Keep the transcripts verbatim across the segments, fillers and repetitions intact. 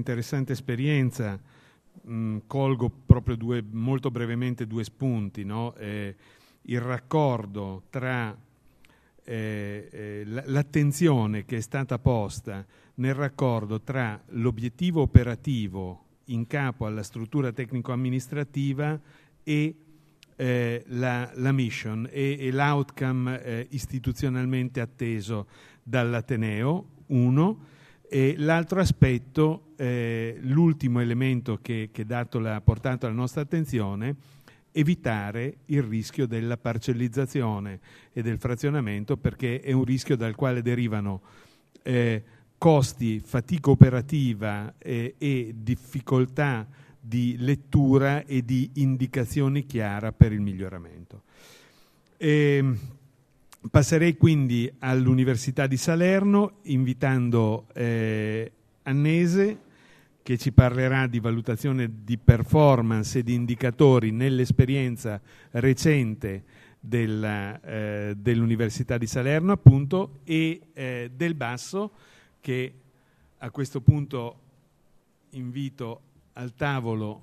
interessante esperienza, mh, colgo proprio due, molto brevemente due spunti, no? Eh, il raccordo tra eh, eh, l'attenzione che è stata posta nel raccordo tra l'obiettivo operativo in capo alla struttura tecnico-amministrativa e eh, la, la mission e, e l'outcome eh, istituzionalmente atteso dall'Ateneo, uno, e l'altro aspetto, eh, l'ultimo elemento che, che dato la, portato alla nostra attenzione, evitare il rischio della parcellizzazione e del frazionamento, perché è un rischio dal quale derivano eh, costi, fatica operativa eh, e difficoltà di lettura e di indicazioni chiara per il miglioramento. E passerei quindi all'Università di Salerno, invitando eh, Annese, che ci parlerà di valutazione di performance e di indicatori nell'esperienza recente della, eh, dell'Università di Salerno, appunto, e eh, del Basso, che a questo punto invito al tavolo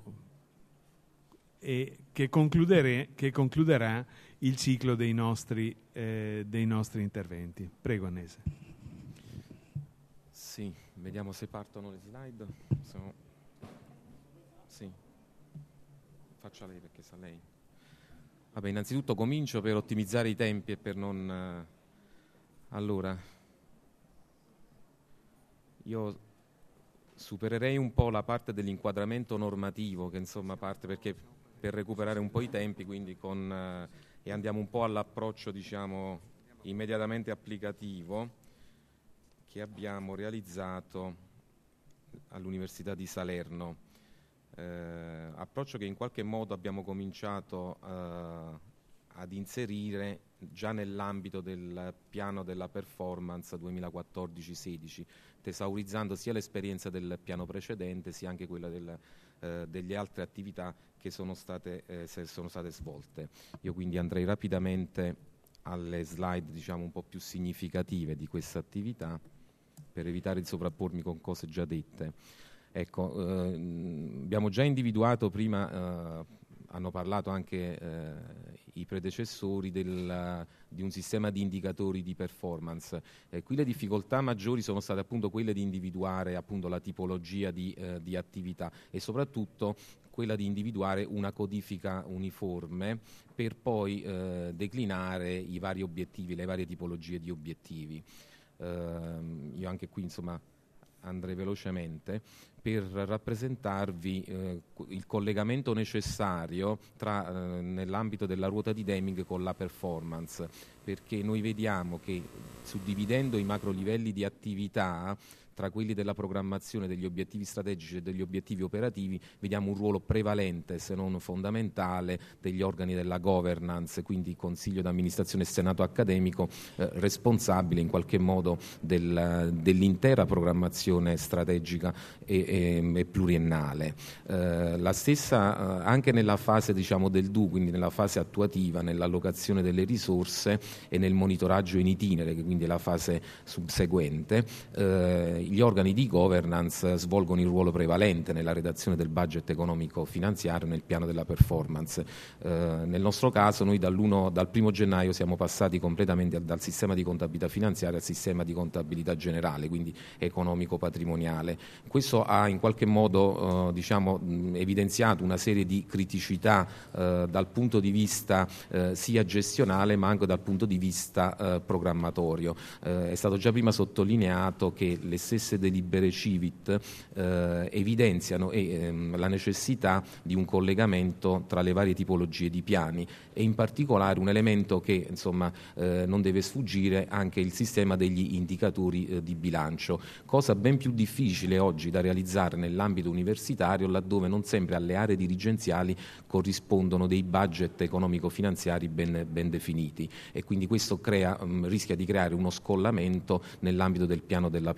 e che, che concluderà il ciclo dei nostri, eh, dei nostri interventi. Prego, Annese. Sì, vediamo se partono le slide. Sono... Sì, faccia lei perché sa lei. Vabbè, innanzitutto comincio per ottimizzare i tempi e per non... Allora, io supererei un po' la parte dell'inquadramento normativo, che insomma parte perché per recuperare un po' i tempi, quindi con, eh, e andiamo un po' all'approccio, diciamo, immediatamente applicativo che abbiamo realizzato all'Università di Salerno. Eh, approccio che in qualche modo abbiamo cominciato eh, ad inserire già nell'ambito del piano della performance duemilaquattordici sedici, tesaurizzando sia l'esperienza del piano precedente sia anche quella del, eh, delle altre attività che sono state, eh, sono state svolte. Io quindi andrei rapidamente alle slide, diciamo, un po' più significative di questa attività per evitare di sovrappormi con cose già dette. Ecco, eh, abbiamo già individuato prima, eh, hanno parlato anche eh, i predecessori del, di un sistema di indicatori di performance. Eh, qui le difficoltà maggiori sono state appunto quelle di individuare appunto la tipologia di, eh, di attività e soprattutto quella di individuare una codifica uniforme per poi eh, declinare i vari obiettivi, le varie tipologie di obiettivi. Eh, io anche qui insomma andrei velocemente per rappresentarvi eh, il collegamento necessario tra, eh, nell'ambito della ruota di Deming con la performance, perché noi vediamo che suddividendo i macro livelli di attività tra quelli della programmazione, degli obiettivi strategici e degli obiettivi operativi, vediamo un ruolo prevalente, se non fondamentale, degli organi della governance, quindi Consiglio d'amministrazione e Senato accademico, eh, responsabile in qualche modo del, dell'intera programmazione strategica e, e, e pluriennale. Eh, la stessa, eh, anche nella fase diciamo, del D U, quindi nella fase attuativa, nell'allocazione delle risorse e nel monitoraggio in itinere, che quindi è la fase subseguente, eh, gli organi di governance svolgono il ruolo prevalente nella redazione del budget economico-finanziario nel piano della performance. Eh, nel nostro caso noi dall'uno, dal primo gennaio siamo passati completamente dal sistema di contabilità finanziaria al sistema di contabilità generale, quindi economico-patrimoniale. Questo ha in qualche modo eh, diciamo, mh, evidenziato una serie di criticità eh, dal punto di vista eh, sia gestionale ma anche dal punto di vista eh, programmatorio. Eh, è stato già prima sottolineato che le stesse delibere Civit eh, evidenziano eh, ehm, la necessità di un collegamento tra le varie tipologie di piani e in particolare un elemento che insomma eh, non deve sfuggire, anche il sistema degli indicatori eh, di bilancio, cosa ben più difficile oggi da realizzare nell'ambito universitario, laddove non sempre alle aree dirigenziali corrispondono dei budget economico-finanziari ben, ben definiti, e quindi questo crea, mh, rischia di creare uno scollamento nell'ambito del piano della performance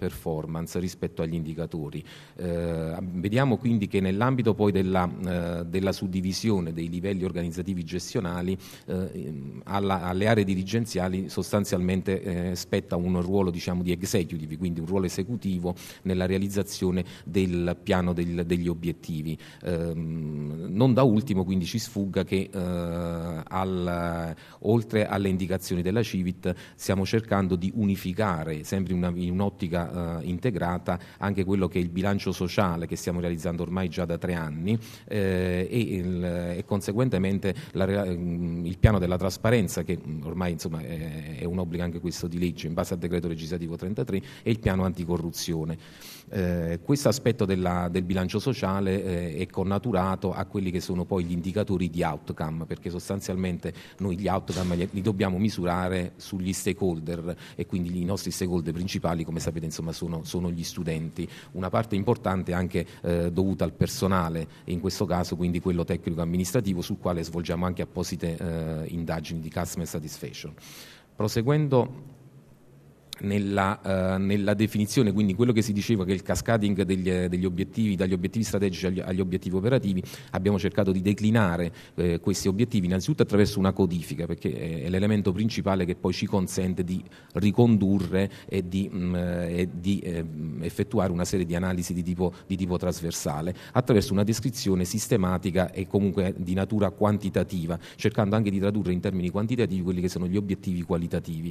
performance rispetto agli indicatori. Eh, vediamo quindi che nell'ambito poi della, eh, della suddivisione dei livelli organizzativi gestionali eh, alla, alle aree dirigenziali sostanzialmente eh, spetta un ruolo, diciamo, di executive, quindi un ruolo esecutivo nella realizzazione del piano del, degli obiettivi. Eh, non da ultimo quindi ci sfugga che eh, al, oltre alle indicazioni della Civit stiamo cercando di unificare sempre una, in un'ottica eh, integrata anche quello che è il bilancio sociale che stiamo realizzando ormai già da tre anni eh, e, il, e conseguentemente la, il piano della trasparenza che ormai insomma è, è un obbligo anche questo di legge in base al decreto legislativo trentatré e il piano anticorruzione. Eh, questo aspetto della, del bilancio sociale eh, è connaturato a quelli che sono poi gli indicatori di outcome, perché sostanzialmente noi gli outcome li, li dobbiamo misurare sugli stakeholder e quindi i nostri stakeholder principali, come sapete, insomma, sono, sono gli studenti. Una parte importante anche eh, dovuta al personale, e in questo caso quindi quello tecnico-amministrativo, sul quale svolgiamo anche apposite eh, indagini di customer satisfaction. Proseguendo Nella, uh, nella definizione, quindi quello che si diceva che il cascading degli, degli obiettivi, dagli obiettivi strategici agli, agli obiettivi operativi, abbiamo cercato di declinare eh, questi obiettivi innanzitutto attraverso una codifica, perché è l'elemento principale che poi ci consente di ricondurre e di, mh, e di eh, effettuare una serie di analisi di tipo, di tipo trasversale attraverso una descrizione sistematica e comunque di natura quantitativa, cercando anche di tradurre in termini quantitativi quelli che sono gli obiettivi qualitativi.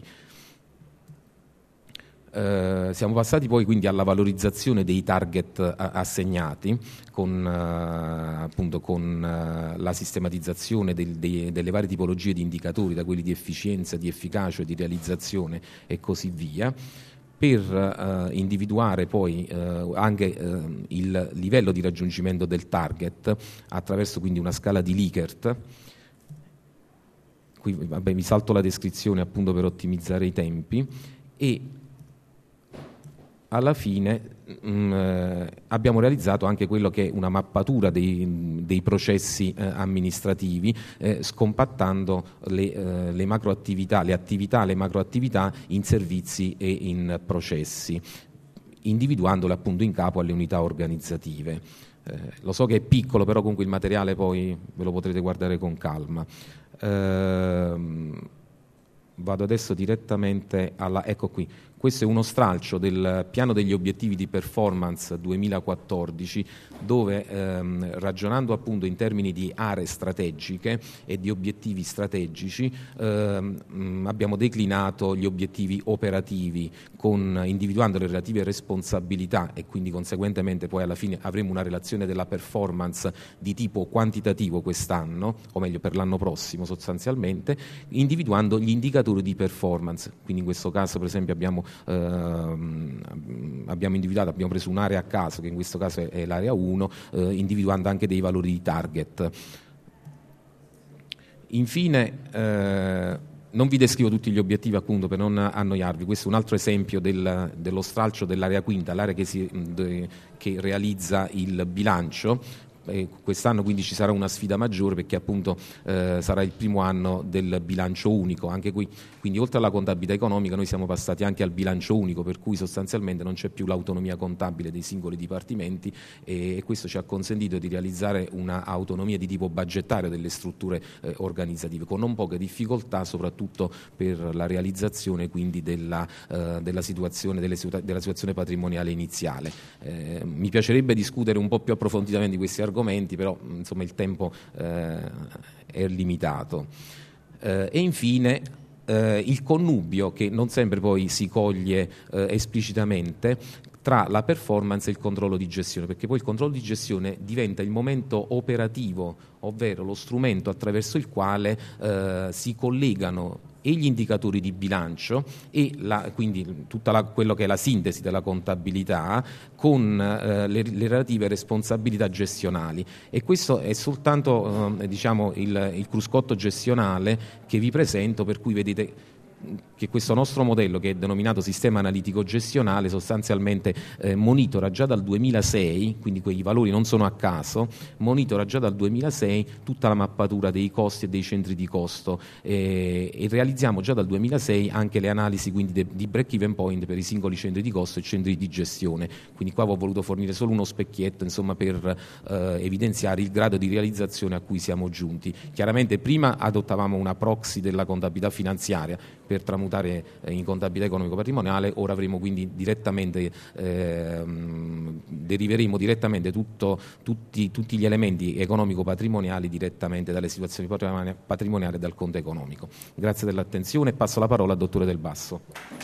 Uh, siamo passati poi quindi alla valorizzazione dei target uh, assegnati con, uh, appunto, con uh, la sistematizzazione del, dei, delle varie tipologie di indicatori, da quelli di efficienza, di efficacia, di realizzazione e così via, per uh, individuare poi uh, anche uh, il livello di raggiungimento del target attraverso quindi una scala di Likert. Qui vabbè, vi salto la descrizione appunto per ottimizzare i tempi. E alla fine mh, eh, abbiamo realizzato anche quello che è una mappatura dei, dei processi eh, amministrativi, eh, scompattando le, eh, le macroattività, le attività, le macroattività in servizi e in processi, individuandole appunto in capo alle unità organizzative. Eh, lo so che è piccolo, però comunque il materiale poi ve lo potrete guardare con calma. Eh, vado adesso direttamente alla... ecco qui. Questo è uno stralcio del piano degli obiettivi di performance duemilaquattordici, dove ehm, ragionando appunto in termini di aree strategiche e di obiettivi strategici ehm, abbiamo declinato gli obiettivi operativi con, individuando le relative responsabilità e quindi conseguentemente poi alla fine avremo una relazione della performance di tipo quantitativo quest'anno, o meglio per l'anno prossimo sostanzialmente, individuando gli indicatori di performance. Quindi in questo caso per esempio abbiamo Uh, abbiamo individuato, abbiamo preso un'area a caso, che in questo caso è, è l'area uno, uh, individuando anche dei valori di target. Infine, uh, non vi descrivo tutti gli obiettivi appunto per non annoiarvi, questo è un altro esempio del, dello stralcio dell'area quinta, l'area che, si, de, che realizza il bilancio. E quest'anno quindi ci sarà una sfida maggiore perché appunto eh, sarà il primo anno del bilancio unico, anche qui quindi oltre alla contabilità economica noi siamo passati anche al bilancio unico, per cui sostanzialmente non c'è più l'autonomia contabile dei singoli dipartimenti e, e questo ci ha consentito di realizzare una autonomia di tipo budgetario delle strutture eh, organizzative, con non poche difficoltà soprattutto per la realizzazione quindi della, eh, della, situazione, delle, della situazione patrimoniale iniziale. Eh, mi piacerebbe discutere un po' più approfonditamente di questi argomenti, argomenti, però insomma il tempo eh, è limitato. Eh, e infine eh, il connubio che non sempre poi si coglie eh, esplicitamente tra la performance e il controllo di gestione, perché poi il controllo di gestione diventa il momento operativo, ovvero lo strumento attraverso il quale eh, si collegano e gli indicatori di bilancio e la, quindi tutta la, quello che è la sintesi della contabilità con eh, le, le relative responsabilità gestionali, e questo è soltanto eh, diciamo il, il cruscotto gestionale che vi presento, per cui vedete che questo nostro modello, che è denominato sistema analitico gestionale, sostanzialmente eh, monitora già dal duemilasei, quindi quei valori non sono a caso, monitora già dal duemilasei tutta la mappatura dei costi e dei centri di costo eh, e realizziamo già dal duemilasei anche le analisi quindi de, di break-even point per i singoli centri di costo e centri di gestione. Quindi qua ho voluto fornire solo uno specchietto, insomma, per eh, evidenziare il grado di realizzazione a cui siamo giunti. Chiaramente prima adottavamo una proxy della contabilità finanziaria per tramutare in contabilità economico-patrimoniale, ora avremo quindi direttamente, ehm, deriveremo direttamente tutto, tutti, tutti gli elementi economico-patrimoniali direttamente dalle situazioni patrimoniali e dal conto economico. Grazie dell'attenzione e passo la parola al dottore Del Basso.